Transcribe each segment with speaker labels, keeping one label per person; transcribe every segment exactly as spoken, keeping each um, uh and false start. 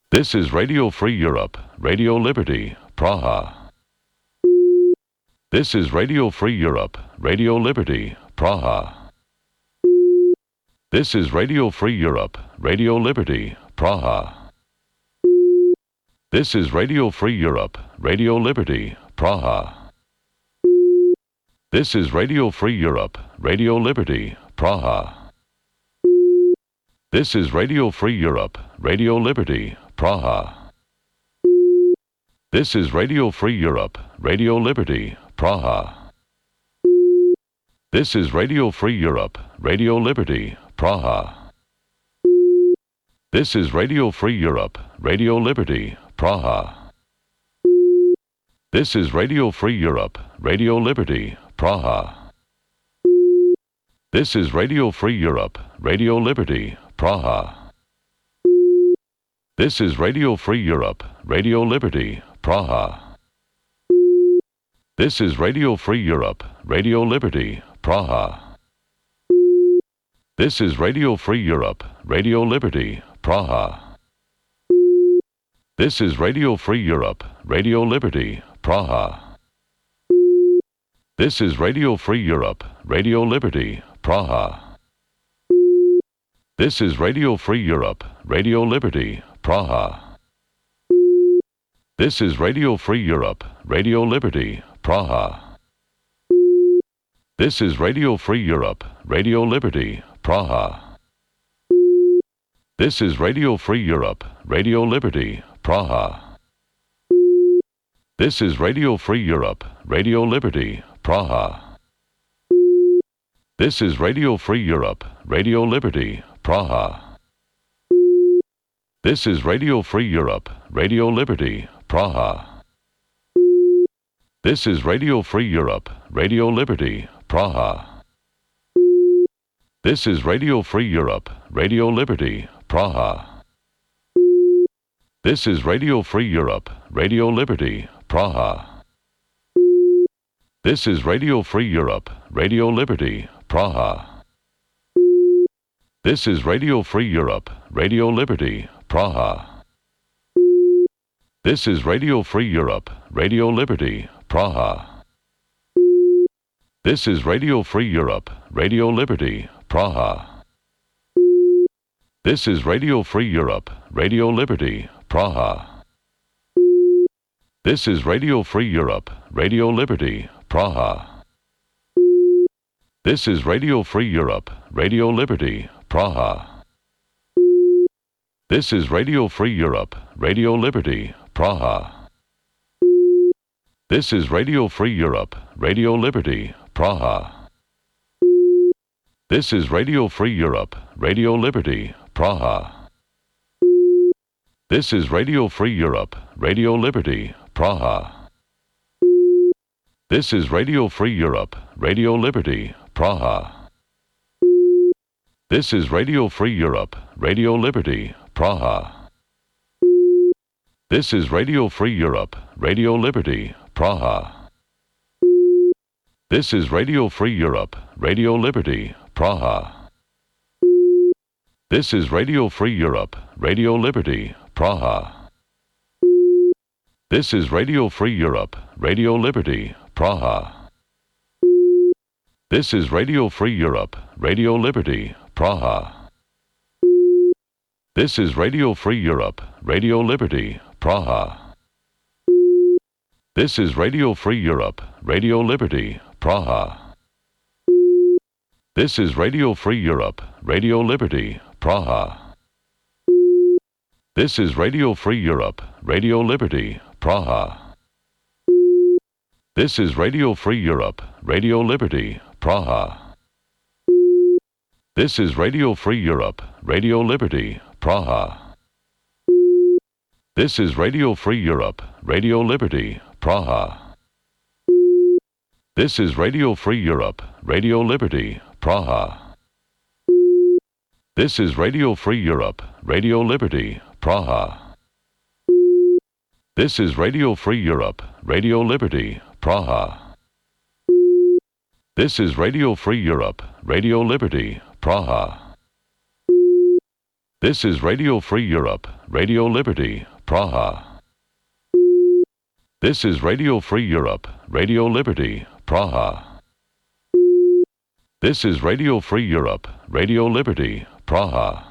Speaker 1: This is Radio Free Europe, Radio Liberty, Praha. This is Radio Free Europe, Radio Liberty, Praha. This is Radio Free Europe, Radio Liberty, Praha. This is Radio Free Europe, Radio Liberty, Praha. This is Radio Free Europe, Radio Liberty, Praha. This is Radio Free Europe, Radio Liberty, Praha. This is Radio Free Europe, Radio Liberty, Praha. This is Radio Free Europe, Radio Liberty, Praha. This is Radio Free Europe, Radio Liberty, Praha. This is Radio Free Europe, Radio Liberty, Praha. This is Radio Free Europe, Radio Liberty, Praha. This is Radio Free Europe, Radio Liberty, Praha. This is Radio Free Europe, Radio Liberty, Praha. This is Radio Free Europe, Radio Liberty, Praha. This is Radio Free Europe, Radio Liberty, Praha. This is Radio Free Europe, Radio Liberty, Praha. This is Radio Free Europe, Radio Liberty, Praha. This is Radio Free Europe, Radio Liberty, Praha. This is Radio Free Europe, Radio Liberty, Praha. This is Radio Free Europe, Radio Liberty, Praha. This is Radio Free Europe, Radio Liberty, Praha. This is Radio Free Europe, Radio Liberty, Praha. This is Radio Free Europe, Radio Liberty, Praha. This is Radio Free Europe, Radio Liberty, Praha. This is Radio Free Europe, Radio Liberty, Praha. This is Radio Free Europe, Radio Liberty, Praha. This is Radio Free Europe, Radio Liberty, Praha. This is Radio Free Europe, Radio Liberty, Praha. This is Radio Free Europe, Radio Liberty, Praha. This is Radio Free Europe, Radio Liberty, Praha. This is Radio Free Europe, Radio Liberty, Praha. This is Radio Free Europe, Radio Liberty, Praha. This is Radio Free Europe, Radio Liberty, Praha. This is Radio Free Europe, Radio Liberty, Praha. This is Radio Free Europe, Radio Liberty, Praha. This is Radio Free Europe, Radio Liberty, Praha. This is Radio Free Europe, Radio Liberty, Praha. This is Radio Free Europe, Radio Liberty, Praha. This is Radio Free Europe, Radio Liberty, Praha. This is Radio Free Europe, Radio Liberty, Praha. This is Radio Free Europe, Radio Liberty, Praha. This is Radio Free Europe, Radio Liberty, Praha. This is Radio Free Europe, Radio Liberty, Praha. This is Radio Free Europe, Radio Liberty, Praha. This is Radio Free Europe, Radio Liberty, Praha. This is Radio Free Europe, Radio Liberty, Praha. This is Radio Free Europe, Radio Liberty, Praha. This is Radio Free Europe, Radio Liberty, Praha. This is Radio Free Europe, Radio Liberty, Praha. This is Radio Free Europe, Radio Liberty, Praha. This is Radio Free Europe, Radio Liberty, Praha. This is Radio Free Europe, Radio Liberty, Praha. This is Radio Free Europe, Radio Liberty, Praha. This is Radio Free Europe, Radio Liberty, Praha. This is Radio Free Europe, Radio Liberty, Praha. This is Radio Free Europe, Radio Liberty, Praha. This is Radio Free Europe, Radio Liberty, Praha. This is Radio Free Europe, Radio Liberty, Praha.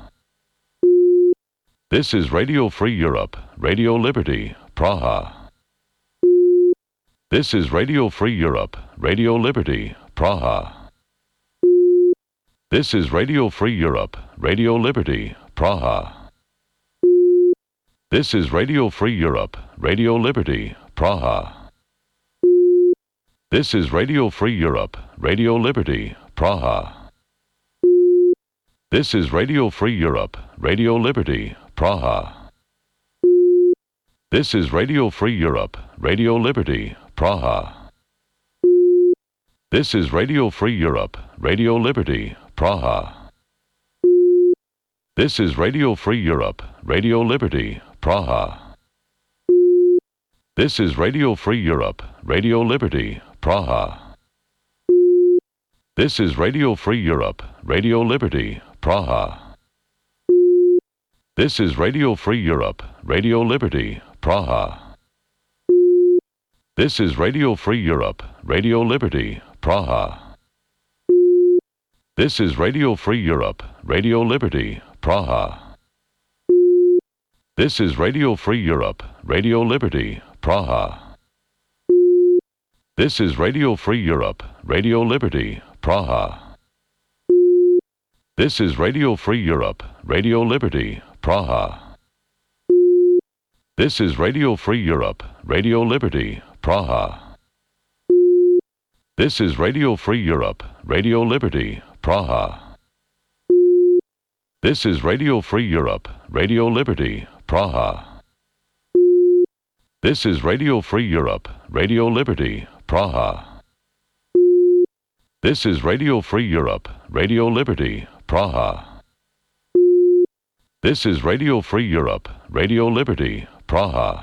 Speaker 1: This is Radio Free Europe, Radio Liberty, Praha. This is Radio Free Europe, Radio Liberty, Praha. This is Radio Free Europe, Radio Liberty, Praha. This is Radio Free Europe, Radio Liberty, Praha. This is Radio Free Europe, Radio Liberty, Praha. This is Radio Free Europe, Radio Liberty, Praha. This is Radio Free Europe, Radio Liberty, Praha. This is Radio Free Europe, Radio Liberty, Praha. This is Radio Free Europe, Radio Liberty, Praha. This is Radio Free Europe, Radio Liberty, Praha. This is Radio Free Europe, Radio Liberty, Praha. This is Radio Free Europe, Radio Liberty, Praha. This is Radio Free Europe, Radio Liberty, Praha. This is Radio Free Europe, Radio Liberty, Praha. This is Radio Free Europe, Radio Liberty, Praha. This is Radio Free Europe, Radio Liberty, Praha. This is Radio Free Europe, Radio Liberty, Praha. This is Radio Free Europe, Radio Liberty, Praha. This is Radio Free Europe, Radio Liberty, Praha. This is Radio Free Europe, Radio Liberty, Praha. This is Radio Free Europe, Radio Liberty, Praha. This is Radio Free Europe, Radio Liberty, Praha. This is Radio Free Europe, Radio Liberty, Praha.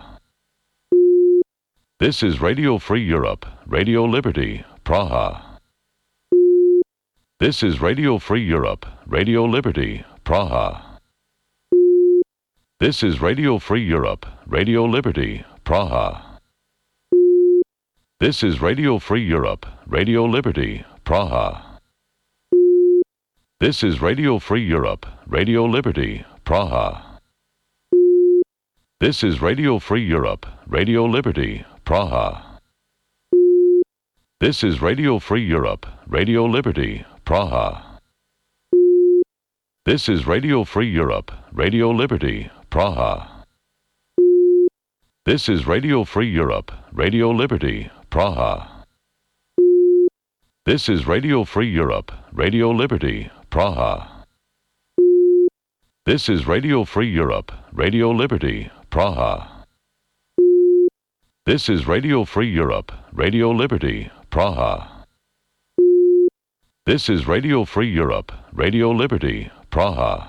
Speaker 1: This is Radio Free Europe, Radio Liberty, Praha. This is Radio Free Europe, Radio Liberty, Praha. This is Radio Free Europe, Radio Liberty, Praha. This is Radio Free Europe, Radio Liberty, Praha. This is Radio Free Europe, Radio Liberty, Praha. This is Radio Free Europe, Radio Liberty, Praha. This is Radio Free Europe, Radio Liberty, Praha. This is Radio Free Europe, Radio Liberty, Praha. This is Radio Free Europe, Radio Liberty, Praha. This is Radio Free Europe, Radio Liberty, Praha. This is Radio Free Europe, Radio Liberty, Praha. This is Radio Free Europe, Radio Liberty, Praha. This is Radio Free Europe, Radio Liberty, Praha.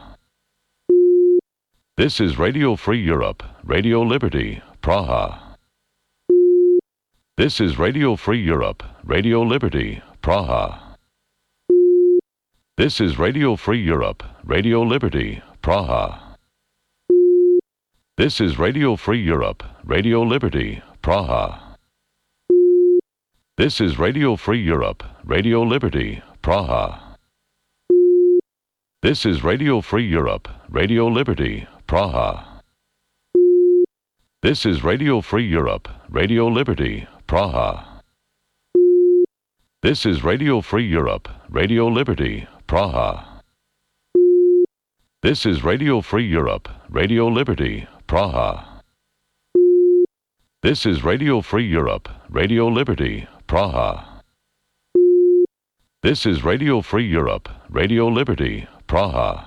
Speaker 1: This is Radio Free Europe, Radio Liberty, Praha. This is Radio Free Europe, Radio Liberty, Praha. This is Radio Free Europe, Radio Liberty, Praha. This is Radio Free Europe, Radio Liberty, Praha. This is Radio Free Europe, Radio Liberty, Praha. This is Radio Free Europe, Radio Liberty, Praha. This is Radio Free Europe, Radio Liberty, Praha. This is Radio Free Europe, Radio Liberty, Praha. This is Radio Free Europe, Radio Liberty, Praha. This is Radio Free Europe, Radio Liberty, Praha. This is Radio Free Europe, Radio Liberty, Praha.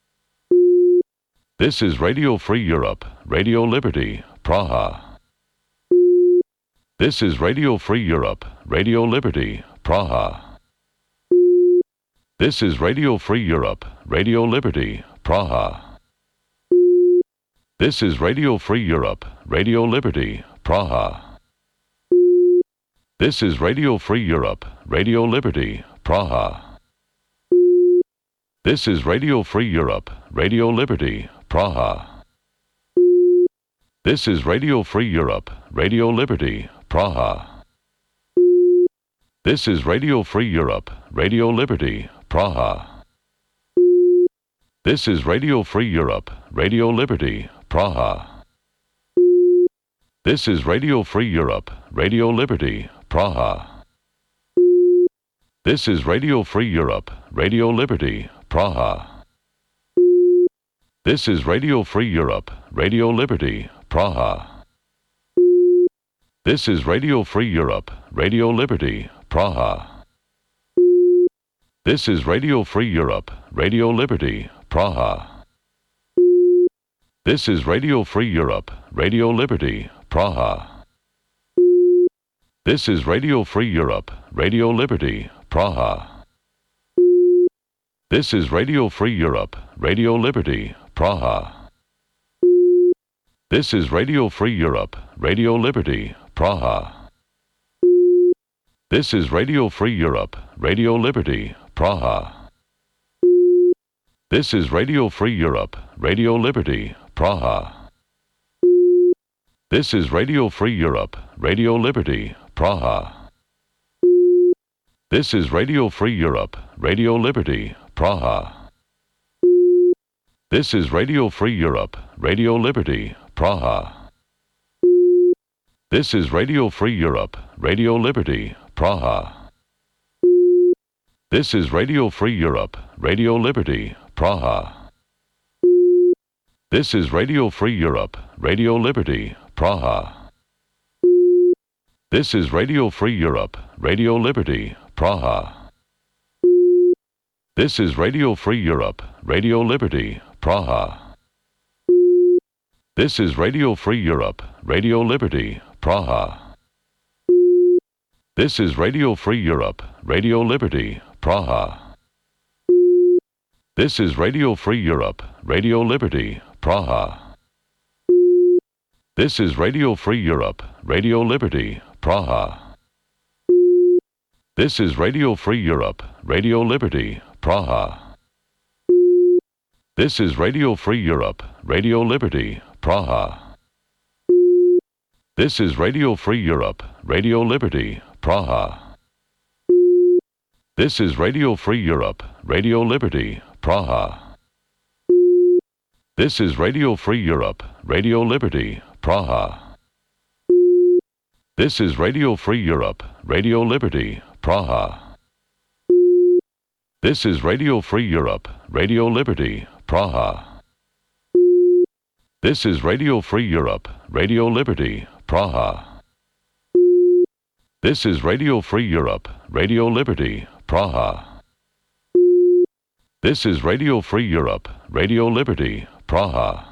Speaker 1: This is Radio Free Europe, Radio Liberty, Praha. This is Radio Free Europe, Radio Liberty, Praha. This is Radio Free Europe, Radio Liberty, Praha. This is Radio Free Europe, Radio Liberty, Praha. This is Radio Free Europe, Radio Liberty, Praha. This is Radio Free Europe, Radio Liberty, Praha. This is Radio Free Europe, Radio Liberty, Praha. This is Radio Free Europe, Radio Liberty, Praha. This is Radio Free Europe, Radio Liberty, Praha. This is Radio Free Europe, Radio Liberty, Praha. This is Radio Free Europe, Radio Liberty, Praha. This is Radio Free Europe, Radio Liberty, Praha. This is Radio Free Europe, Radio Liberty, Praha. This is Radio Free Europe, Radio Liberty, Praha. This is Radio Free Europe, Radio Liberty, Praha. This is Radio Free Europe, Radio Liberty, Praha. This is Radio Free Europe, Radio Liberty, Praha. This is Radio Free Europe, Radio Liberty, Praha. This is Radio Free Europe, Radio Liberty, Praha. This is Radio Free Europe, Radio Liberty, Praha. This is Radio Free Europe, Radio Liberty, Praha. This is Radio Free Europe, Radio Liberty, Praha. This is Radio Free Europe, Radio Liberty, Praha. This is Radio Free Europe, Radio Liberty, Praha. This is Radio Free Europe, Radio Liberty, Praha. This is Radio Free Europe, Radio Liberty, Praha. This is Radio Free Europe, Radio Liberty, Praha. This is Radio Free Europe, Radio Liberty, Praha. This is Radio Free Europe, Radio Liberty, Praha. This is Radio Free Europe, Radio Liberty, Praha. This is Radio Free Europe, Radio Liberty, Praha. This is Radio Free Europe, Radio Liberty, Praha. This is Radio Free Europe, Radio Liberty, Praha. This is Radio Free Europe, Radio Liberty, Praha. This is Radio Free Europe, Radio Liberty, Praha. This is Radio Free Europe, Radio Liberty, Praha. This is Radio Free Europe, Radio Liberty, Praha. This is Radio Free Europe, Radio Liberty, Praha. This is Radio Free Europe, Radio Liberty, Praha. This is Radio Free Europe, Radio Liberty, Praha. This is Radio Free Europe, Radio Liberty, Praha. This is Radio Free Europe, Radio Liberty, Praha.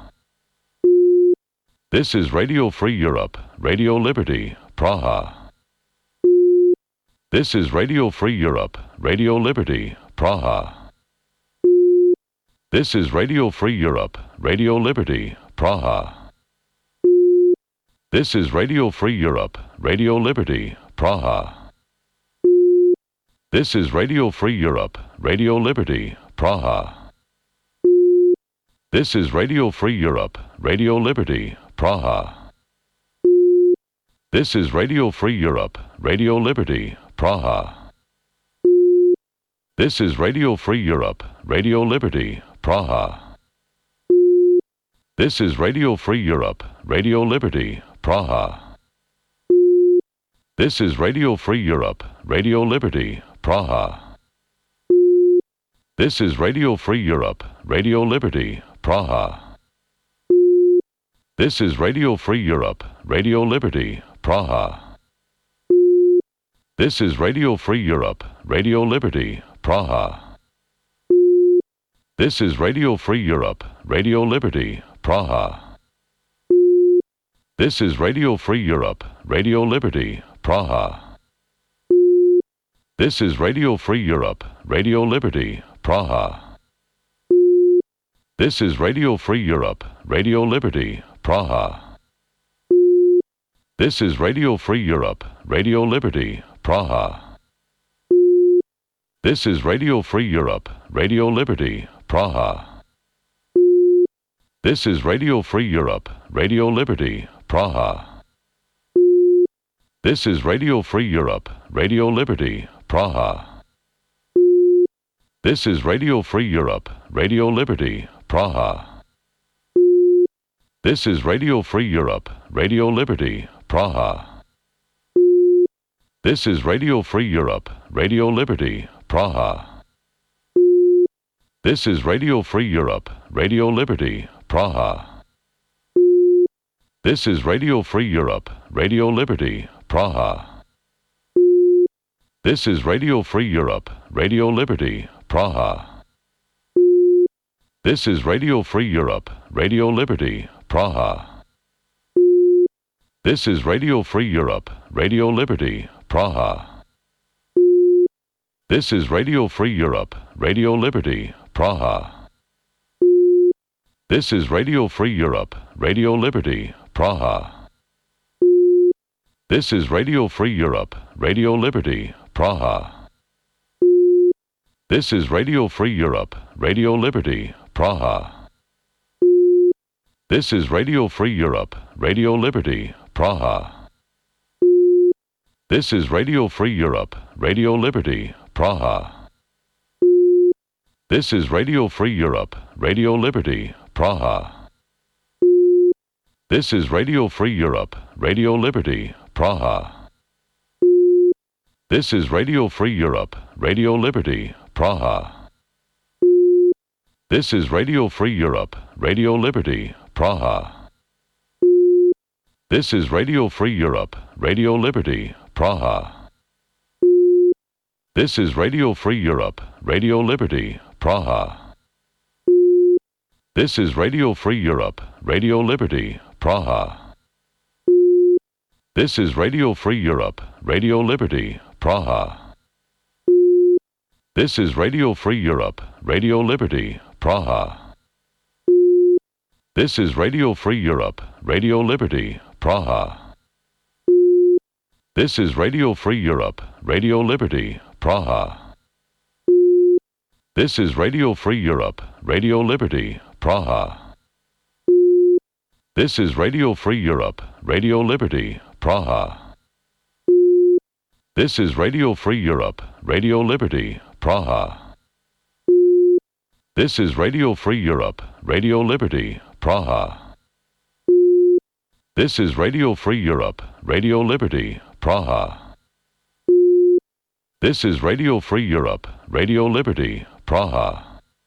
Speaker 1: This is Radio Free Europe, Radio Liberty, Praha. This is Radio Free Europe, Radio Liberty, Praha. This is Radio Free Europe, Radio Liberty, Praha. This is Radio Free Europe, Radio Liberty, Praha. This is Radio Free Europe, Radio Liberty, Praha. This is Radio Free Europe, Radio Liberty, Praha. This is Radio Free Europe, Radio Liberty, Praha. This is Radio Free Europe, Radio Liberty, Praha. This is Radio Free Europe, Radio Liberty, Praha. This is Radio Free Europe, Radio Liberty, Praha. This is Radio Free Europe, Radio Liberty, Praha. This is Radio Free Europe, Radio Liberty, Praha. This is Radio Free Europe, Radio Liberty, Praha. This is Radio Free Europe, Radio Liberty, Praha. This is Radio Free Europe, Radio Liberty, Praha. This is Radio Free Europe, Radio Liberty, Praha. This is Radio Free Europe, Radio Liberty, Praha. This is Radio Free Europe, Radio Liberty, Praha. This is Radio Free Europe, Radio Liberty, Praha. This is Radio Free Europe, Radio Liberty, Praha. This is Radio Free Europe, Radio Liberty, Praha. This is Radio Free Europe, Radio Liberty, Praha. This is Radio Free Europe, Radio Liberty, Praha. This is Radio Free Europe, Radio Liberty, Praha. This is Radio Free Europe, Radio Liberty, Praha. This is Radio Free Europe, Radio Liberty, Praha. This is Radio Free Europe, Radio Liberty, Praha. This is Radio Free Europe, Radio Liberty, Praha. This is Radio Free Europe, Radio Liberty, Praha. This is Radio Free Europe, Radio Liberty, Praha. This is Radio Free Europe, Radio Liberty, Praha. This is Radio Free Europe, Radio Liberty, Praha. This is Radio Free Europe, Radio Liberty, Praha. This is Radio Free Europe, Radio Liberty, Praha. This is Radio Free Europe, Radio Liberty, Praha. This is Radio Free Europe, Radio Liberty, Praha. This is Radio Free Europe, Radio Liberty, Praha. This is Radio Free Europe, Radio Liberty, Praha. This is Radio Free Europe, Radio Liberty, Praha. This is Radio Free Europe, Radio Liberty, Praha. This is Radio Free Europe, Radio Liberty, Praha. This is Radio Free Europe, Radio Liberty, Praha. This is Radio Free Europe, Radio Liberty, Praha. This is Radio Free Europe, Radio Liberty, Praha. This is Radio Free Europe, Radio Liberty, Praha. This is Radio Free Europe, Radio Liberty, Praha. This is Radio Free Europe, Radio Liberty, Praha. This is Radio Free Europe, Radio Liberty, Praha. This is Radio Free Europe, Radio Liberty, Praha. This is Radio Free Europe, Radio Liberty, Praha. This is Radio Free Europe, Radio Liberty, Praha. This is Radio Free Europe, Radio Liberty, Praha.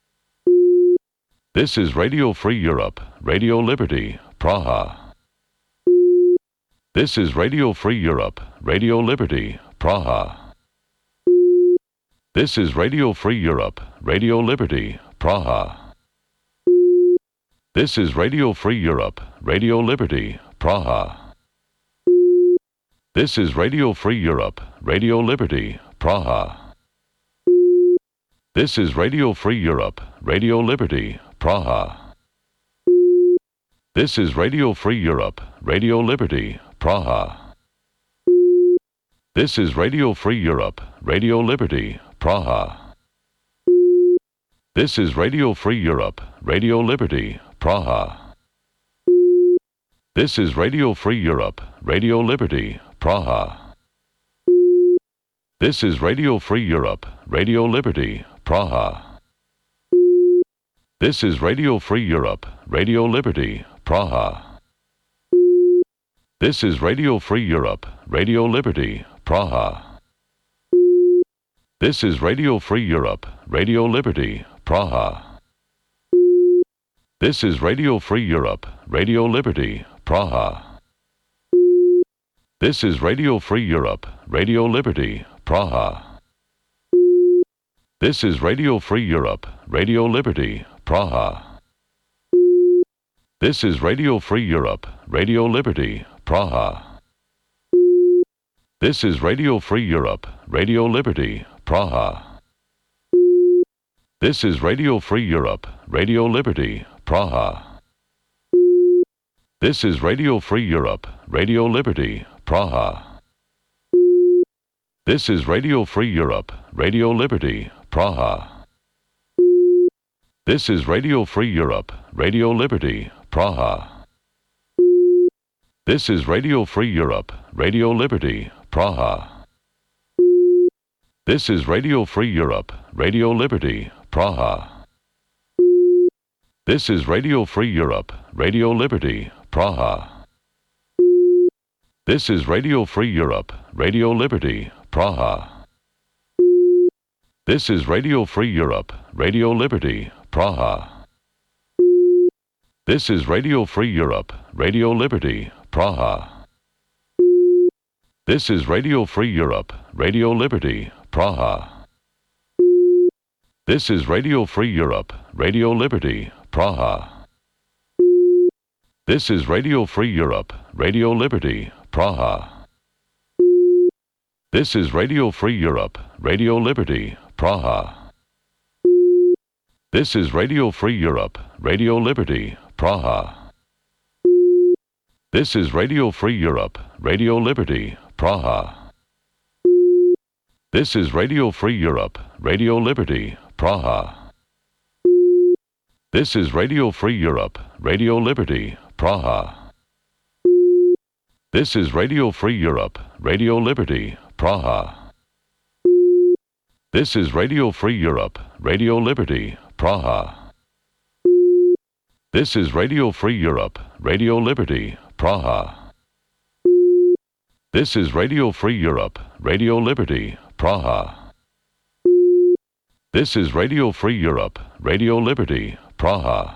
Speaker 1: This is Radio Free Europe, Radio Liberty, Praha. This is Radio Free Europe, Radio Liberty, Praha. This is Radio Free Europe, Radio Liberty, Praha. This is Radio Free Europe, Radio Liberty, Praha. This is Radio Free Europe, Radio Liberty, Praha. This is Radio Free Europe, Radio Liberty, Praha. This is Radio Free Europe, Radio Liberty, Praha. This is Radio Free Europe, Radio Liberty, Praha. This is Radio Free Europe, Radio Liberty, Praha. This is Radio Free Europe, Radio Liberty, Praha. This is Radio Free Europe, Radio Liberty, Praha. This is Radio Free Europe, Radio Liberty, Praha. This is Radio Free Europe, Radio Liberty, Praha. This is Radio Free Europe, Radio Liberty, Praha. This is Radio Free Europe, Radio Liberty, Praha. This is Radio Free Europe, Radio Liberty, Praha. This is Radio Free Europe, Radio Liberty, Praha. This is Radio Free Europe, Radio Liberty, Praha. This is Radio Free Europe, Radio Liberty, Praha. This is Radio Free Europe, Radio Liberty, Praha. This is Radio Free Europe, Radio Liberty, Praha. This is Radio Free Europe, Radio Liberty, Praha. This is Radio Free Europe, Radio Liberty, Praha. This is Radio Free Europe, Radio Liberty, Praha. This is Radio Free Europe, Radio Liberty, Praha. This is Radio Free Europe, Radio Liberty, Praha. This is Radio Free Europe, Radio Liberty, Praha. This is Radio Free Europe, Radio Liberty, Praha. This is Radio Free Europe, Radio Liberty, Praha. This is Radio Free Europe, Radio Liberty, Praha. This is Radio Free Europe, Radio Liberty, Praha. This is Radio Free Europe, Radio Liberty, Praha. This is Radio Free Europe, Radio Liberty, Praha. This is Radio Free Europe, Radio Liberty, Praha. This is Radio Free Europe, Radio Liberty, Praha. This is Radio Free Europe, Radio Liberty, Praha. This is Radio Free Europe, Radio Liberty, Praha. This is Radio Free Europe, Radio Liberty, Praha. This is Radio Free Europe, Radio Liberty, Praha. This is Radio Free Europe, Radio Liberty, Praha. This is Radio Free Europe, Radio Liberty, Praha. This is Radio Free Europe, Radio Liberty, Praha.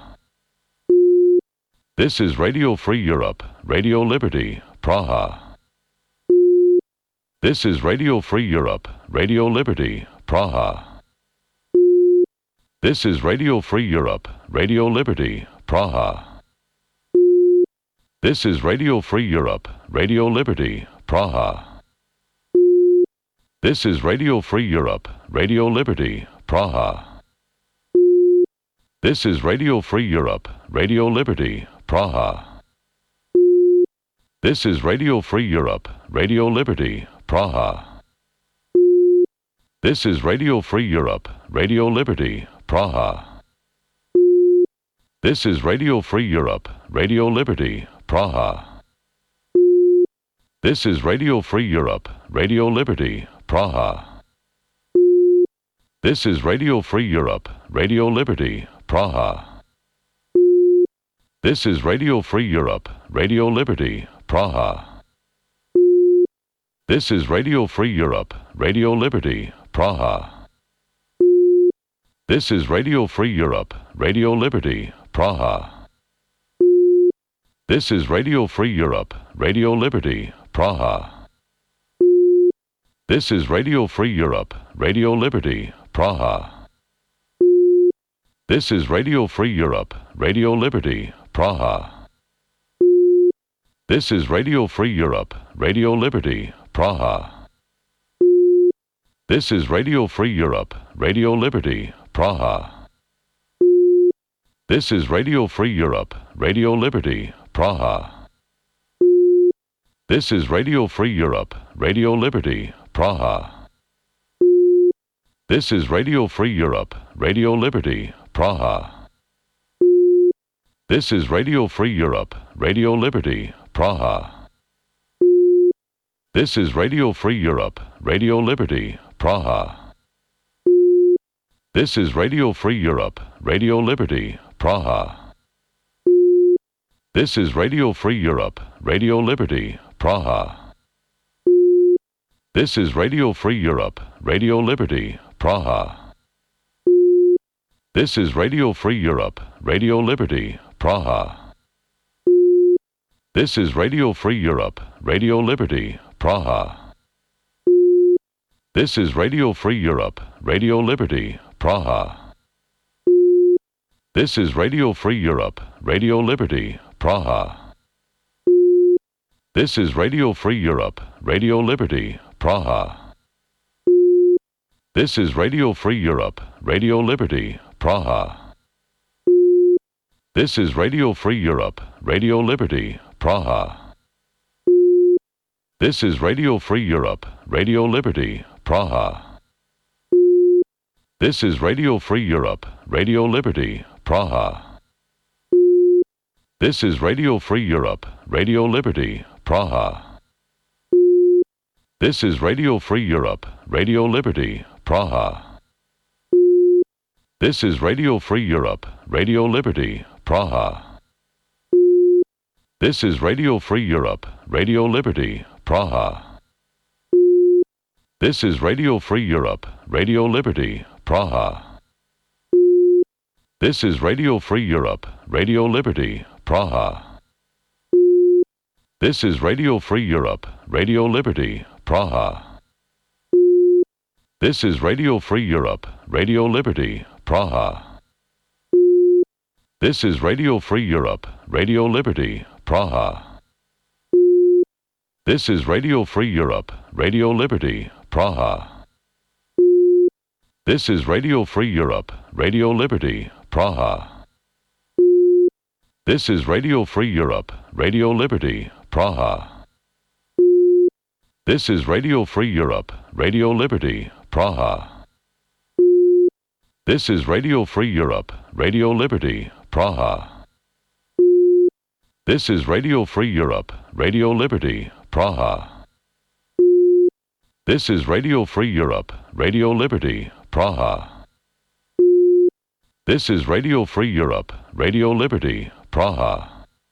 Speaker 1: This is Radio Free Europe, Radio Liberty, Praha. This is Radio Free Europe, Radio Liberty, Praha. This is Radio Free Europe, Radio Liberty, Praha. This is Radio Free Europe, Radio Liberty, Praha. This is Radio Free Europe, Radio Liberty, Praha. This is Radio Free Europe, Radio Liberty, Praha. This is Radio Free Europe, Radio Liberty, Praha. This is Radio Free Europe, Radio Liberty, Praha. This is Radio Free Europe, Radio Liberty, Praha. This is Radio Free Europe, Radio Liberty, Praha. This is Radio Free Europe, Radio Liberty, Praha. This is Radio Free Europe, Radio Liberty, Praha. This is Radio Free Europe, Radio Liberty, Praha. This is Radio Free Europe, Radio Liberty, Praha. This is Radio Free Europe, Radio Liberty, Praha. This is Radio Free Europe, Radio Liberty, Praha. This is Radio Free Europe, Radio Liberty, Praha. This is Radio Free Europe, Radio Liberty, Praha. This is Radio Free Europe, Radio Liberty, Praha. This is Radio Free Europe, Radio Liberty, Praha. This is Radio Free Europe, Radio Liberty, Praha. This is Radio Free Europe, Radio Liberty, Praha. This is Radio Free Europe, Radio Liberty, Praha. This is Radio Free Europe, Radio Liberty, Praha. This is Radio Free Europe, Radio Liberty, Praha. This is Radio Free Europe, Radio Liberty, Praha. This is Radio Free Europe, Radio Liberty, Praha. This is Radio Free Europe, Radio Liberty, Praha. This is Radio Free Europe, Radio Liberty, Praha. This is Radio Free Europe, Radio Liberty, Praha. This is Radio Free Europe, Radio Liberty, Praha. This is Radio Free Europe, Radio Liberty, Praha. This is Radio Free Europe, Radio Liberty, Praha. This is Radio Free Europe, Radio Liberty, Praha. This is Radio Free Europe, Radio Liberty, Praha. This is Radio Free Europe, Radio Liberty, Praha. This is Radio Free Europe, Radio Liberty, Praha. This is Radio Free Europe, Radio Liberty, Praha. This is Radio Free Europe, Radio Liberty, Praha. This is Radio Free Europe, Radio Liberty, Praha. This is Radio Free Europe, Radio Liberty, Praha. This is Radio Free Europe, Radio Liberty, Praha. This is Radio Free Europe, Radio Liberty, Praha. This is Radio Free Europe, Radio Liberty, Praha. This is Radio Free Europe, Radio Liberty, Praha. This is Radio Free Europe, Radio Liberty, Praha. This is Radio Free Europe, Radio Liberty, Praha. This is Radio Free Europe, Radio Liberty, Praha. This is Radio Free Europe, Radio Liberty, Praha. This is Radio Free Europe, Radio Liberty, Praha. This is Radio Free Europe, Radio Liberty, Praha. This is Radio Free Europe, Radio Liberty, Praha. This is Radio Free Europe, Radio Liberty, Praha.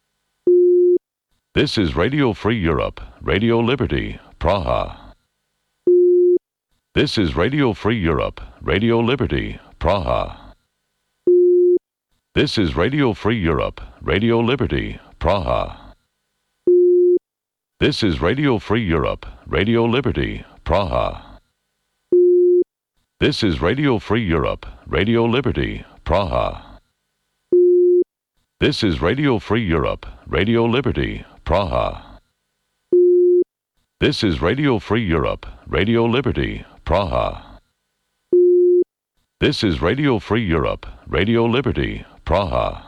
Speaker 1: This is Radio Free Europe, Radio Liberty, Praha. This is Radio Free Europe, Radio Liberty, Praha. This is Radio Free Europe, Radio Liberty, Praha. This is Radio Free Europe, Radio Liberty, Praha. This is Radio Free Europe, Radio Liberty, Praha. This is Radio Free Europe, Radio Liberty, Praha. This is Radio Free Europe, Radio Liberty, Praha. This is Radio Free Europe, Radio Liberty, Praha.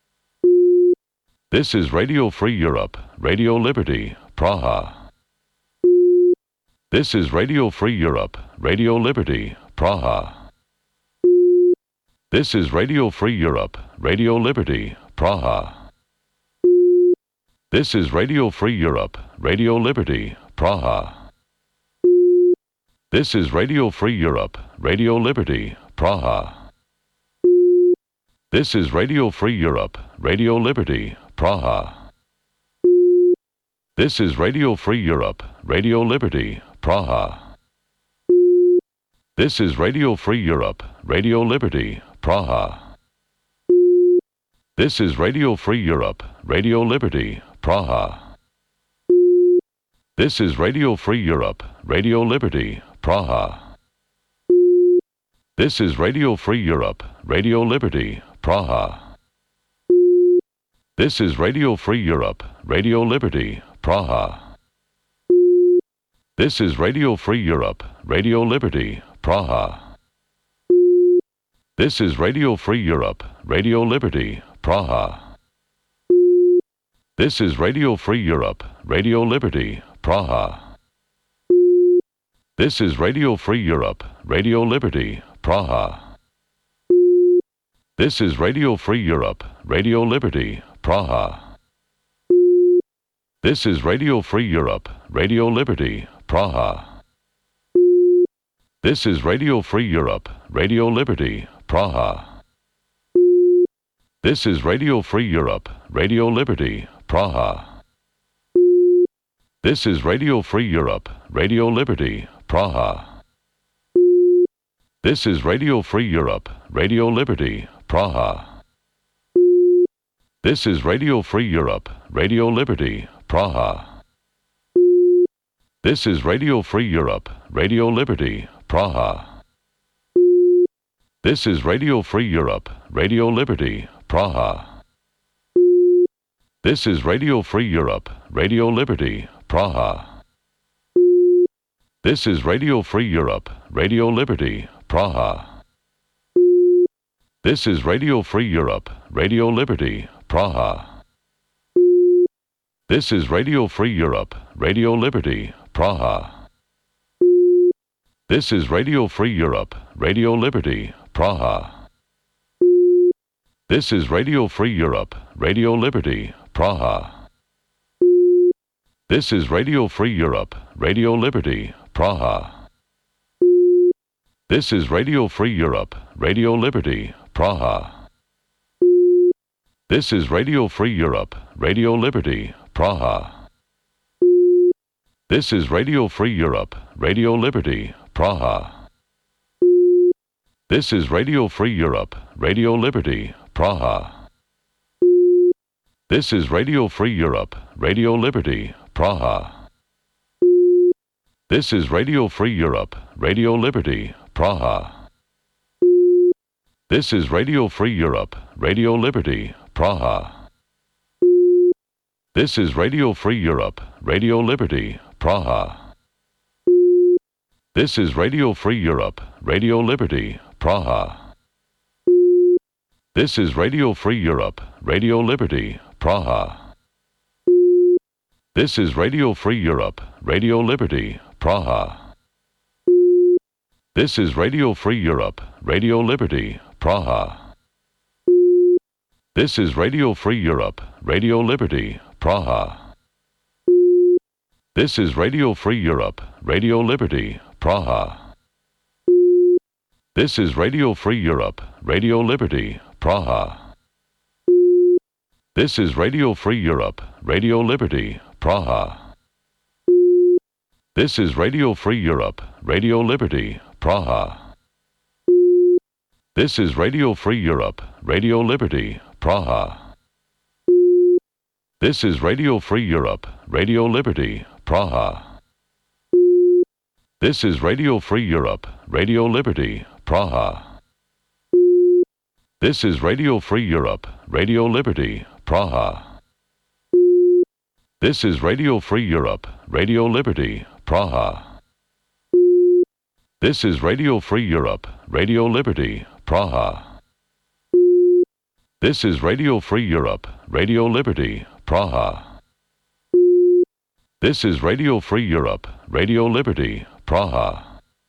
Speaker 1: This is Radio Free Europe, Radio Liberty, Praha. This is Radio Free Europe, Radio Liberty, Praha. This is Radio Free Europe, Radio Liberty, Praha. This is Radio Free Europe, Radio Liberty, Praha. This is Radio Free Europe, Radio Liberty, Praha. This is Radio Free Europe, Radio Liberty, Praha. This is Radio Free Europe, Radio Liberty, Praha. This is Radio Free Europe, Radio Liberty, Praha. This is Radio Free Europe, Radio Liberty, Praha. This is Radio Free Europe, Radio Liberty, Praha. This is Radio Free Europe, Radio Liberty, Praha. This is Radio Free Europe, Radio Liberty, Praha. This is Radio Free Europe, Radio Liberty, Praha. This is Radio Free Europe, Radio Liberty, Praha. This is Radio Free Europe, Radio Liberty, Praha. This is Radio Free Europe, Radio Liberty, Praha. This is Radio Free Europe, Radio Liberty, Praha. This is Radio Free Europe, Radio Liberty, Praha. This is Radio Free Europe, Radio Liberty, Praha. This is Radio Free Europe, Radio Liberty, Praha. This is Radio Free Europe, Radio Liberty, Praha. This is Radio Free Europe, Radio Liberty, Praha. This is Radio Free Europe, Radio Liberty, Praha. This is Radio Free Europe, Radio Liberty, Praha. This is Radio Free Europe, Radio Liberty, Praha. This is Radio Free Europe, Radio Liberty, Praha. This is Radio Free Europe, Radio Liberty, Praha. This is Radio Free Europe, Radio Liberty, Praha. This is Radio Free Europe, Radio Liberty, Praha. This is Radio Free Europe, Radio Liberty, Praha. This is Radio Free Europe, Radio Liberty, Praha. This is Radio Free Europe, Radio Liberty, Praha. This is Radio Free Europe, Radio Liberty, Praha. This is Radio Free Europe, Radio Liberty, Praha. This is Radio Free Europe, Radio Liberty, Praha. This is Radio Free Europe, Radio Liberty, Praha. This is Radio Free Europe, Radio Liberty, Praha. This is Radio Free Europe, Radio Liberty, Praha. This is Radio Free Europe, Radio Liberty, Praha. This is Radio Free Europe, Radio Liberty, Praha. This is Radio Free Europe, Radio Liberty, Praha. This is Radio Free Europe, Radio Liberty, Praha. This is Radio Free Europe, Radio Liberty, Praha. This is Radio Free Europe, Radio Liberty, Praha. This is Radio Free Europe, Radio Liberty, Praha. This is Radio Free Europe, Radio Liberty, Praha. This is Radio Free Europe, Radio Liberty, Praha. This is Radio Free Europe, Radio Liberty, Praha. This is Radio Free Europe, Radio Liberty, Praha. This is Radio Free Europe, Radio Liberty, Praha. This is Radio Free Europe, Radio Liberty, Praha. This is Radio Free Europe, Radio Liberty, Praha. This is Radio Free Europe, Radio Liberty, Praha. This is Radio Free Europe, Radio Liberty, Praha. This is Radio Free Europe, Radio Liberty, Praha. This is Radio Free Europe, Radio Liberty, Praha. This is Radio Free Europe, Radio Liberty, Praha.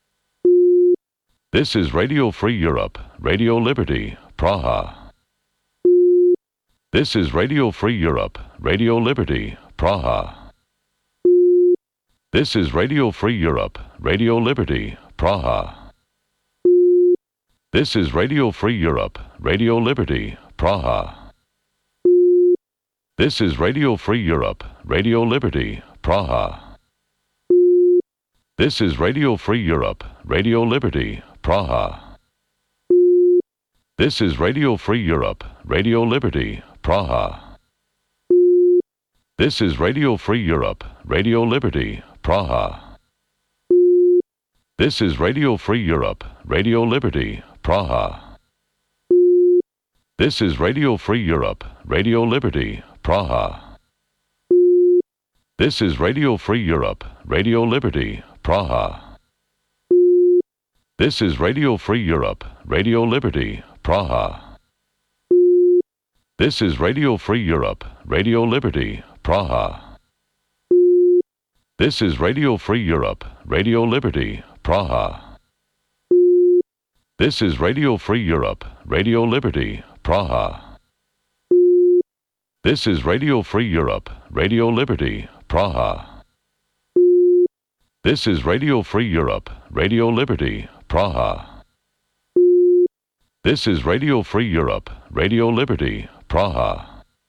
Speaker 1: This is Radio Free Europe, Radio Liberty, Praha. This is Radio Free Europe, Radio Liberty, Praha. This is Radio Free Europe, Radio Liberty, Praha. This is Radio Free Europe, Radio Liberty, Praha. This is Radio Free Europe, Radio Liberty, Praha. This is Radio Free Europe, Radio Liberty, Praha. This is Radio Free Europe, Radio Liberty, Praha. This is Radio Free Europe, Radio Liberty, Praha. This is Radio Free Europe, Radio Liberty, Praha. This is Radio Free Europe, Radio Liberty, Praha. This is Radio Free Europe, Radio Liberty, Praha. This is Radio Free Europe, Radio Liberty, Praha. This is Radio Free Europe, Radio Liberty, Praha. This is Radio Free Europe, Radio Liberty, Praha. This is Radio Free Europe, Radio Liberty, Praha. This is Radio Free Europe, Radio Liberty, Praha. This is Radio Free Europe, Radio Liberty, Praha. This is Radio Free Europe, Radio Liberty, Praha.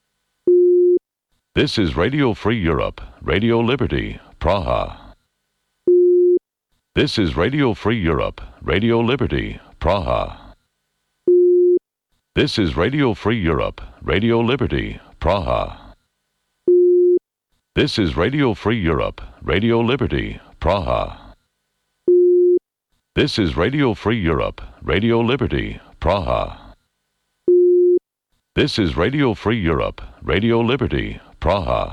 Speaker 1: This is Radio Free Europe, Radio Liberty, Praha. This is Radio Free Europe, Radio Liberty, Praha. This is Radio Free Europe, Radio Liberty, Praha. This is Radio Free Europe, Radio Liberty, Praha. This is Radio Free Europe, Radio Liberty, Praha. This is Radio Free Europe, Radio Liberty, Praha.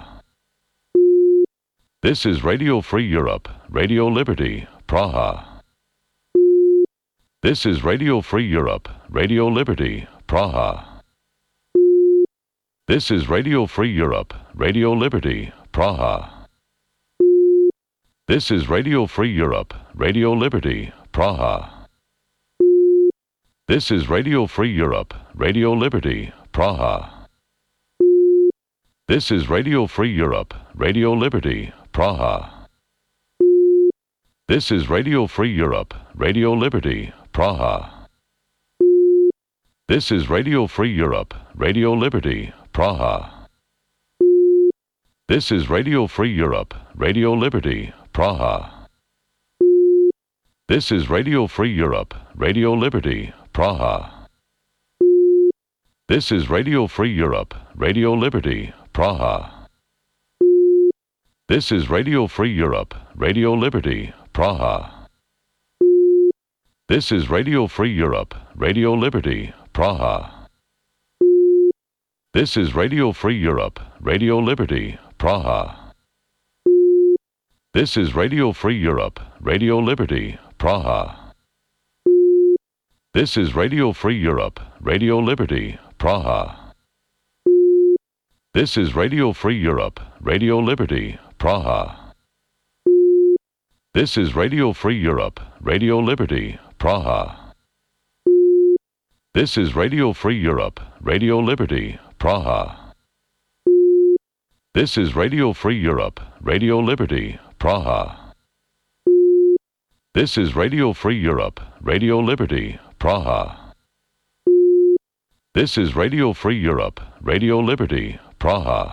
Speaker 1: This is Radio Free Europe, Radio Liberty, Praha. This is Radio Free Europe, Radio Liberty, Praha. This is Radio Free Europe, Radio Liberty, Praha. This is Radio Free Europe, Radio Liberty, Praha. This is Radio Free Europe, Radio Liberty, Praha. This is Radio Free Europe, Radio Liberty, Praha. This is Radio Free Europe, Radio Liberty, Praha. This is Radio Free Europe, Radio Liberty, Praha. This is Radio Free Europe, Radio Liberty, Praha. This is Radio Free Europe, Radio Liberty, Praha. This is Radio Free Europe, Radio Liberty, Praha. This is Radio Free Europe, Radio Liberty, Praha. This is Radio Free Europe, Radio Liberty, Praha. This is Radio Free Europe, Radio Liberty, Praha. This is Radio Free Europe, Radio Liberty, Praha. This is Radio Free Europe, Radio Liberty, Praha. This is Radio Free Europe, Radio Liberty, Praha. This is Radio Free Europe, Radio Liberty, Praha. This is Radio Free Europe, Radio Liberty, Praha. This is Radio Free Europe, Radio Liberty, Praha. This is Radio Free Europe, Radio Liberty, Praha. This is Radio Free Europe, Radio Liberty, Praha.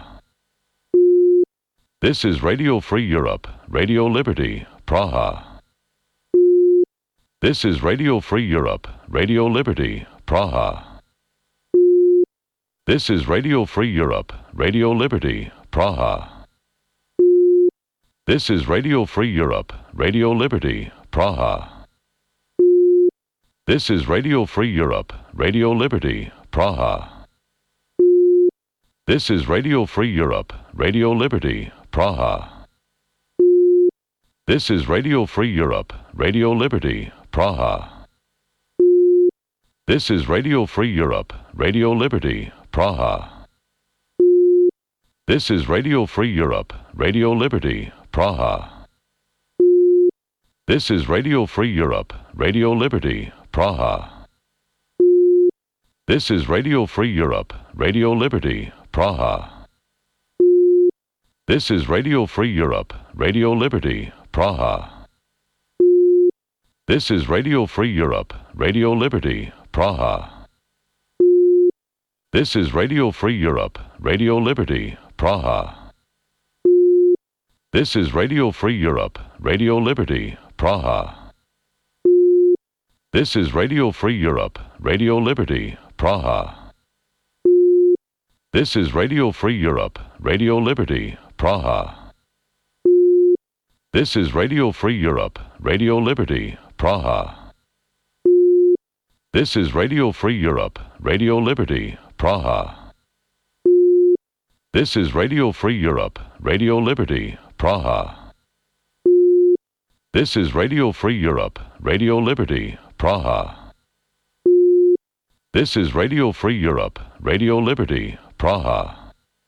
Speaker 1: This is Radio Free Europe, Radio Liberty, Praha. This is Radio Free Europe, Radio Liberty, Praha. This is Radio Free Europe, Radio Liberty, Praha. This is Radio Free Europe, Radio Liberty, Praha. This is Radio Free Europe, Radio Liberty, Praha. This is Radio Free Europe, Radio Liberty, Praha. This is Radio Free Europe, Radio Liberty, Praha. This is Radio Free Europe, Radio Liberty, Praha. This is Radio Free Europe, Radio Liberty, Praha. This is Radio Free Europe, Radio Liberty, Praha. This is Radio Free Europe, Radio Liberty, Praha. This is Radio Free Europe, Radio Liberty, Praha. This is Radio Free Europe, Radio Liberty, Praha. This is Radio Free Europe, Radio Liberty, Praha. This is Radio Free Europe, Radio Liberty, Praha. This is Radio Free Europe, Radio Liberty, Praha. This is Radio Free Europe, Radio Liberty, Praha. This is Radio Free Europe, Radio Liberty, Praha. This is Radio Free Europe, Radio Liberty, Praha. This is Radio Free Europe, Radio Liberty, Praha. This is Radio Free Europe, Radio Liberty, Praha. This is Radio Free Europe, Radio Liberty, Praha.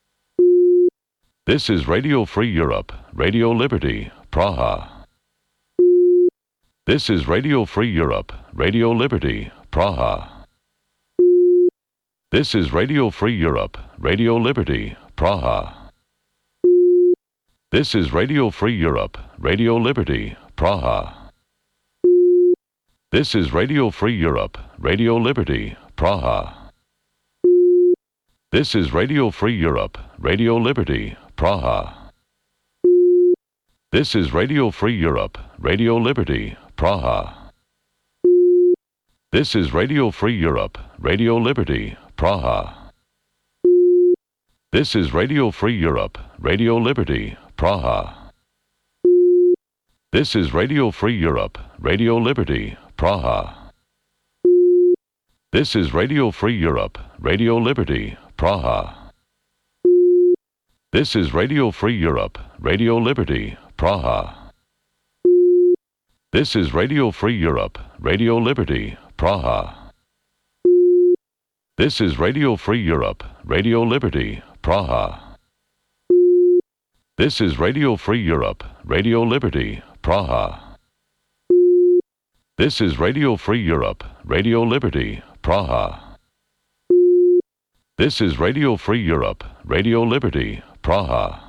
Speaker 1: This is Radio Free Europe, Radio Liberty, Praha. This is Radio Free Europe, Radio Liberty, Praha. This is Radio Free Europe, Radio Liberty, Praha. This is Radio Free Europe, Radio Liberty, Praha. This is Radio Free Europe, Radio Liberty, Praha. This is Radio Free Europe, Radio Liberty, Praha. This is Radio Free Europe, Radio Liberty, Praha. This is Radio Free Europe, Radio Liberty, Praha. This is Radio Free Europe, Radio Liberty, Praha. This is Radio Free Europe, Radio Liberty, Praha. This is Radio Free Europe, Radio Liberty, Praha. This is Radio Free Europe, Radio Liberty, Praha. This is Radio Free Europe, Radio Liberty, Praha. This is Radio Free Europe, Radio Liberty, Praha. This is Radio Free Europe, Radio Liberty, Praha. This is Radio Free Europe, Radio Liberty, Praha. This is Radio Free Europe, Radio Liberty, Praha.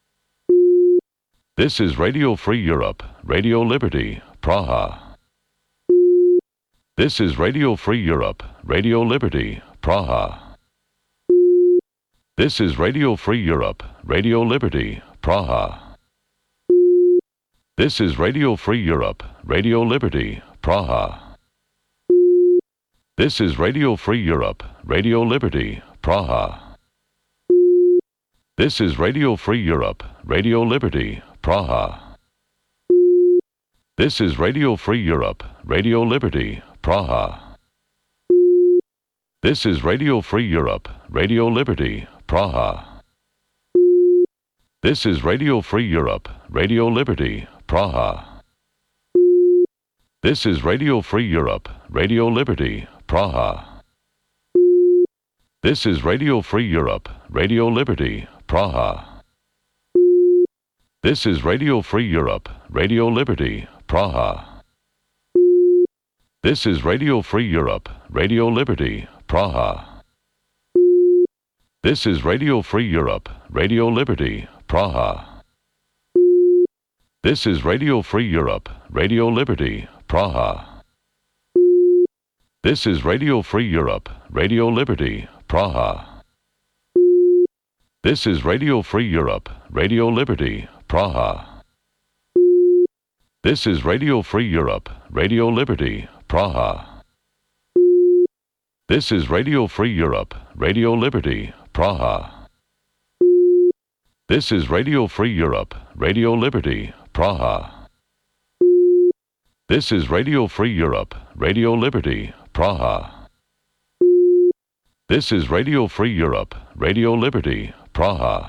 Speaker 1: This is Radio Free Europe, Radio Liberty, Praha. This is Radio Free Europe, Radio Liberty, Praha. This is Radio Free Europe, Radio Liberty, Praha. This is Radio Free Europe, Radio Liberty, Praha. This is Radio Free Europe, Radio Liberty, Praha. This is Radio Free Europe, Radio Liberty, Praha. This is Radio Free Europe, Radio Liberty, Praha. This is Radio Free Europe, Radio Liberty, Praha. This is Radio Free Europe, Radio Liberty, Praha. This is Radio Free Europe, Radio Liberty, Praha. This is Radio Free Europe, Radio Liberty, Praha. This is Radio Free Europe, Radio Liberty, Praha. This is Radio Free Europe, Radio Liberty, Praha. This is Radio Free Europe, Radio Liberty, Praha. This is Radio Free Europe, Radio Liberty, Praha. This is Radio Free Europe, Radio Liberty, Praha. This is Radio Free Europe, Radio Liberty, Praha. This is Radio Free Europe, Radio Liberty, Praha. This is Radio Free Europe, Radio Liberty, Praha. This is Radio Free Europe, Radio Liberty, Praha. This is Radio Free Europe, Radio Liberty, Praha. This is Radio Free Europe, Radio Liberty, Praha.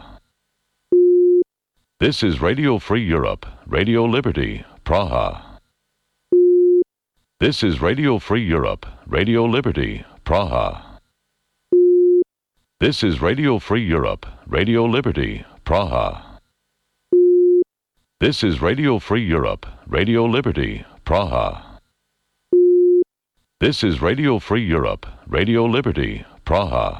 Speaker 1: This is Radio Free Europe, Radio Liberty, Praha. This is Radio Free Europe, Radio Liberty, Praha. This is Radio Free Europe, Radio Liberty, Praha. This is Radio Free Europe, Radio Liberty, Praha. This is Radio Free Europe, Radio Liberty, Praha.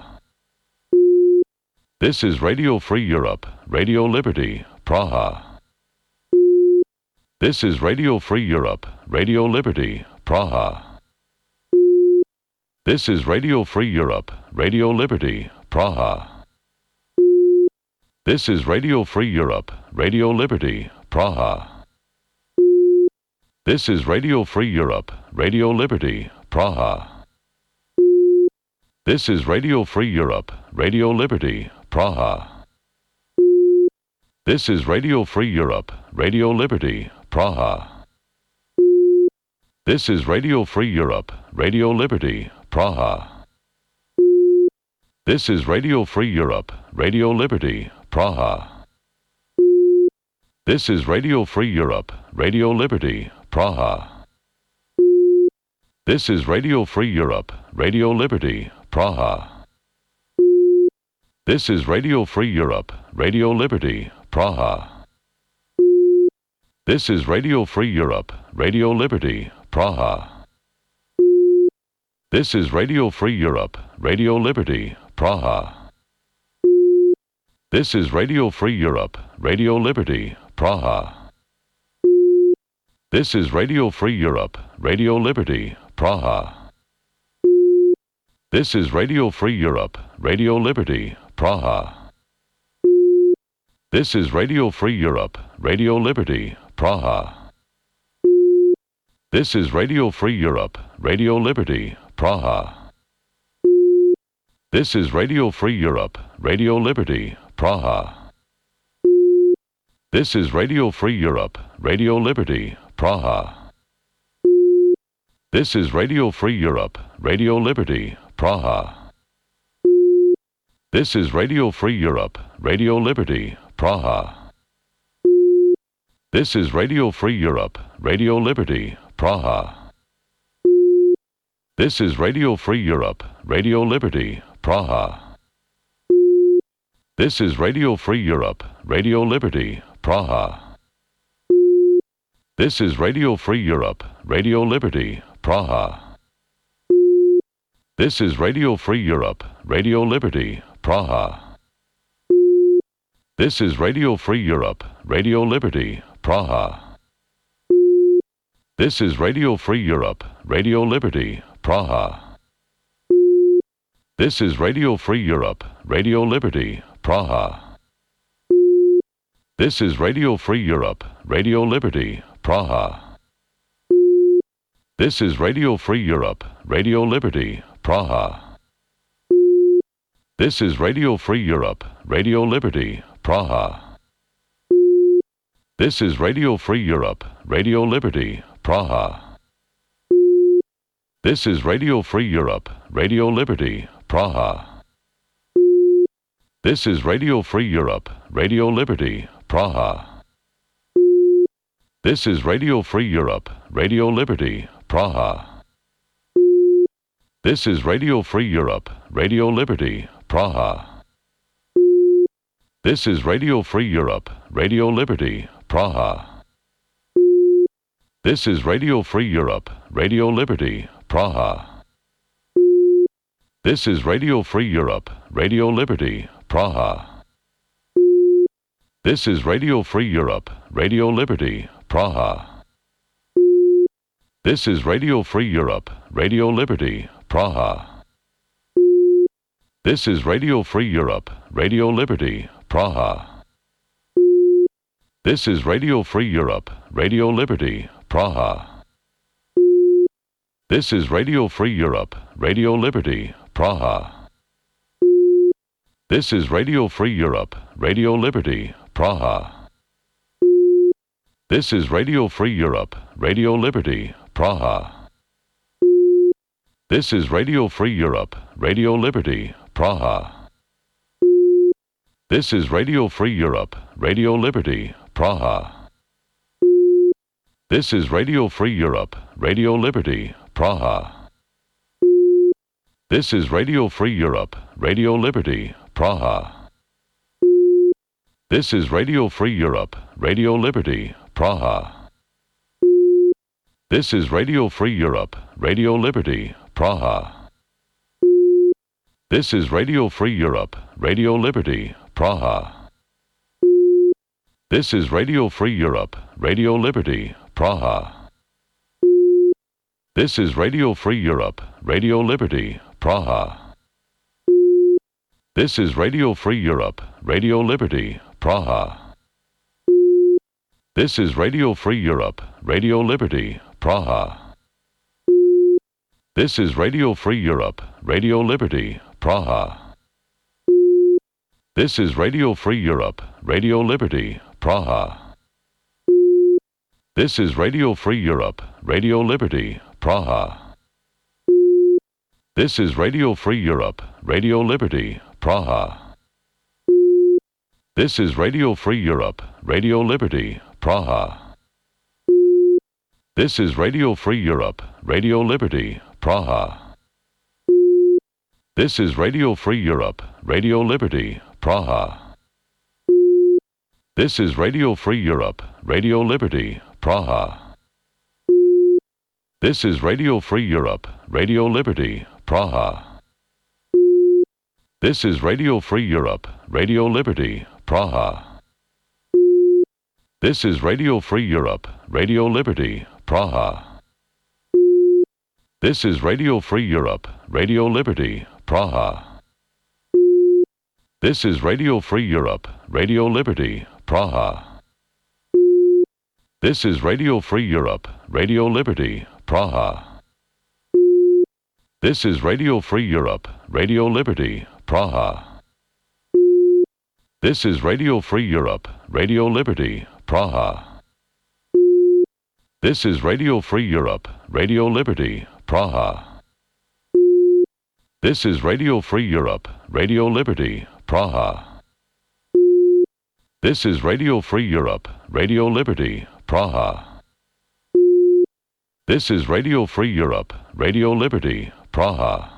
Speaker 1: This is Radio Free Europe, Radio Liberty, Praha. This is Radio Free Europe, Radio Liberty, Praha. This is Radio Free Europe, Radio Liberty, Praha. This is Radio Free Europe, Radio Liberty, Praha. This is Radio Free Europe, Radio Liberty, Praha. This is Radio Free Europe, Radio Liberty, Praha. This is Radio Free Europe, Radio Liberty, Praha. This is Radio Free Europe, Radio Liberty, Praha. This is Radio Free Europe, Radio Liberty, Praha. This is Radio Free Europe, Radio Liberty, Praha. This is Radio Free Europe, Radio Liberty, Praha. This is Radio Free Europe, Radio Liberty, Praha. This is Radio Free Europe, Radio Liberty, Praha. This is Radio Free Europe, Radio Liberty, Praha. This is Radio Free Europe, Radio Liberty, Praha. This is Radio Free Europe, Radio Liberty, Praha. This is Radio Free Europe, Radio Liberty, Praha. This is Radio Free Europe, Radio Liberty, Praha. This is Radio Free Europe, Radio Liberty, Praha. This is Radio Free Europe, Radio Liberty, Praha. This is Radio Free Europe, Radio Liberty, Praha. This is Radio Free Europe, Radio Liberty, Praha. This is Radio Free Europe, Radio Liberty, Praha. This is Radio Free Europe, Radio Liberty, Praha. This is Radio Free Europe, Radio Liberty, Praha. This is Radio Free Europe, Radio Liberty, Praha. This is Radio Free Europe, Radio Liberty, Praha. This is Radio Free Europe, Radio Liberty, Praha. This is Radio Free Europe, Radio Liberty, Praha. This is Radio Free Europe, Radio Liberty, Praha. This is Radio Free Europe, Radio Liberty, Praha. This is Radio Free Europe, Radio Liberty, Praha. This is Radio Free Europe, Radio Liberty, Praha. This is Radio Free Europe, Radio Liberty, Praha. This is Radio Free Europe, Radio Liberty, Praha. This is Radio Free Europe, Radio Liberty, Praha. This is Radio Free Europe, Radio Liberty, Praha. This is Radio Free Europe, Radio Liberty, Praha. This is Radio Free Europe, Radio Liberty, Praha. This is Radio Free Europe, Radio Liberty, Praha. This is Radio Free Europe, Radio Liberty, Praha. This is Radio Free Europe, Radio Liberty, Praha. This is Radio Free Europe, Radio Liberty, Praha. This is Radio Free Europe, Radio Liberty, Praha. This is Radio Free Europe, Radio Liberty, Praha. This is Radio Free Europe, Radio Liberty, Praha. This is Radio Free Europe, Radio Liberty, Praha. This is Radio Free Europe, Radio Liberty, Praha. This is Radio Free Europe, Radio Liberty, Praha. This is Radio Free Europe, Radio Liberty, Praha. This is Radio Free Europe, Radio Liberty, Praha. This is Radio Free Europe, Radio Liberty, Praha. This is Radio Free Europe, Radio Liberty, Praha. This is Radio Free Europe, Radio Liberty, Praha. This is Radio Free Europe, Radio Liberty, Praha. This is Radio Free Europe, Radio Liberty, Praha. This is Radio Free Europe, Radio Liberty, Praha. This is Radio Free Europe, Radio Liberty, Praha. This is Radio Free Europe, Radio Liberty, Praha. This is Radio Free Europe, Radio Liberty, Praha. This is Radio Free Europe, Radio Liberty, Praha. This is Radio Free Europe, Radio Liberty, Praha. This is Radio Free Europe, Radio Liberty, Praha. This is Radio Free Europe, Radio Liberty, Praha. This is Radio Free Europe, Radio Liberty, Praha. This is Radio Free Europe, Radio Liberty, Praha. This is Radio Free Europe, Radio Liberty, Praha. This is Radio Free Europe, Radio Liberty, Praha. This is Radio Free Europe, Radio Liberty, Praha. This is Radio Free Europe, Radio Liberty, Praha. This is Radio Free Europe, Radio Liberty, Praha. This is Radio Free Europe, Radio Liberty, Praha. This is Radio Free Europe, Radio Liberty, Praha. This is Radio Free Europe, Radio Liberty, Praha. This is Radio Free Europe, Radio Liberty, Praha. This is Radio Free Europe, Radio Liberty, Praha. This is Radio Free Europe, Radio Liberty, Praha. This is Radio Free Europe, Radio Liberty, Praha. This is Radio Free Europe, Radio Liberty, Praha. This is Radio Free Europe, Radio Liberty, Praha.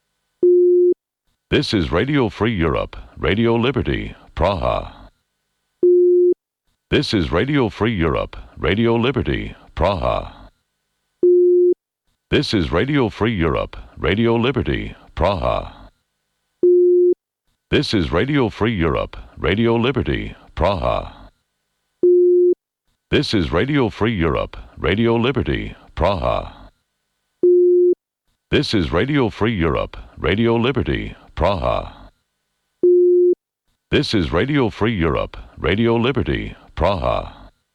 Speaker 1: This is Radio Free Europe, Radio Liberty, Praha. This is Radio Free Europe, Radio Liberty, Praha. This is Radio Free Europe, Radio Liberty, Praha. This is Radio Free Europe, Radio Liberty, Praha. This is Radio Free Europe, Radio Liberty, Praha. This is Radio Free Europe, Radio Liberty, Praha. This is Radio Free Europe, Radio Liberty, Praha.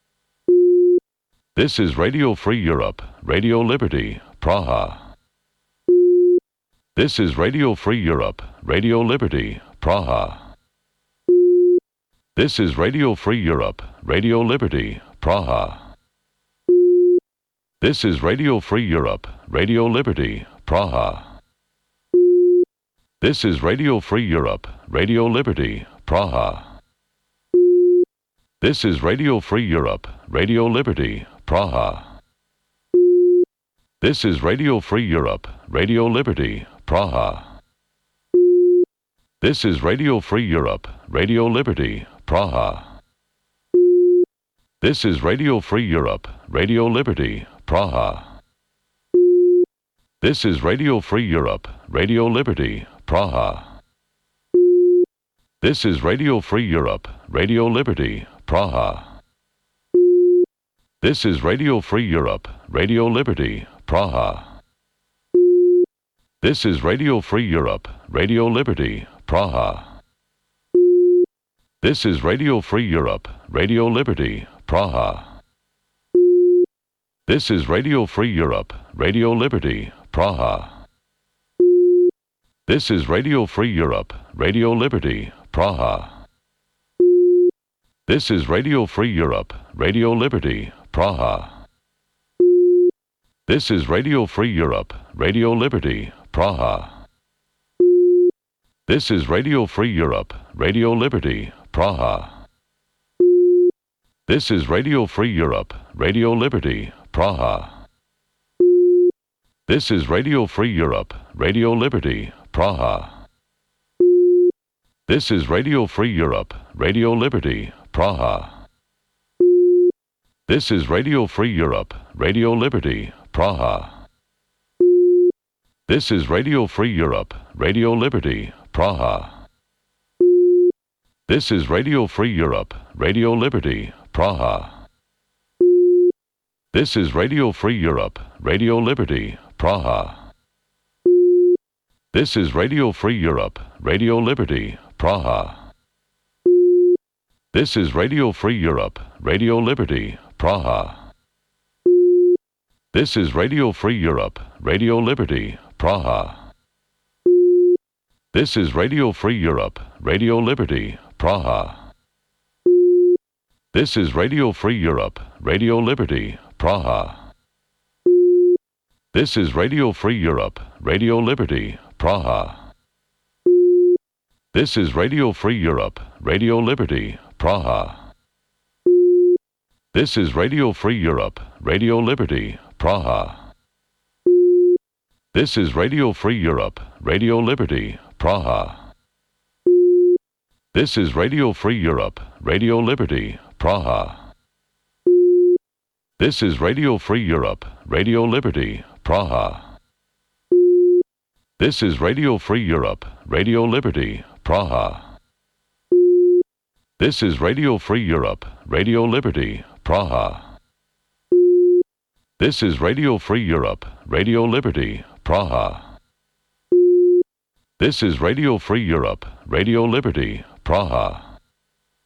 Speaker 1: This is Radio Free Europe, Radio Liberty, Praha. This is Radio Free Europe, Radio Liberty, Praha. This is Radio Free Europe, Radio Liberty, Praha. This is Radio Free Europe, Radio Liberty, Praha. This is Radio Free Europe, Radio Liberty, Praha. This is Radio Free Europe, Radio Liberty, Praha. This is Radio Free Europe, Radio Liberty, Praha. This is Radio Free Europe, Radio Liberty, Praha. This is Radio Free Europe, Radio Liberty, Praha. This is Radio Free Europe, Radio Liberty, Praha. This is Radio Free Europe, Radio Liberty, Praha. This is Radio Free Europe, Radio Liberty, Praha. This is Radio Free Europe, Radio Liberty, Praha. This is Radio Free Europe, Radio Liberty, Praha. This is Radio Free Europe, Radio Liberty, Praha. This is Radio Free Europe, Radio Liberty, Praha. This is Radio Free Europe, Radio Liberty, Praha. This is Radio Free Europe, Radio Liberty, Praha. This is Radio Free Europe, Radio Liberty, Praha. This is Radio Free Europe, Radio Liberty, Praha. This is Radio Free Europe, Radio Liberty, Praha. This is Radio Free Europe, Radio Liberty, Praha. This is Radio Free Europe, Radio Liberty, Praha. This is Radio Free Europe, Radio Liberty, Praha. This is Radio Free Europe, Radio Liberty, Praha. This is Radio Free Europe, Radio Liberty, Praha. This is Radio Free Europe, Radio Liberty, Praha. This is Radio Free Europe, Radio Liberty, Praha. This is Radio Free Europe, Radio Liberty, Praha. This is Radio Free Europe, Radio Liberty, Praha. This is Radio Free Europe, Radio Liberty, Praha. This is Radio Free Europe, Radio Liberty, Praha. This is Radio Free Europe, Radio Liberty, Praha. This is Radio Free Europe, Radio Liberty, Praha. This is Radio Free Europe, Radio Liberty, Praha. This is Radio Free Europe, Radio Liberty, Praha. This is Radio Free Europe, Radio Liberty, Praha. This is Radio Free Europe, Radio Liberty, Praha. This is Radio Free Europe, Radio Liberty, Praha. This is Radio Free Europe, Radio Liberty, Praha. This is Radio Free Europe, Radio Liberty, Praha.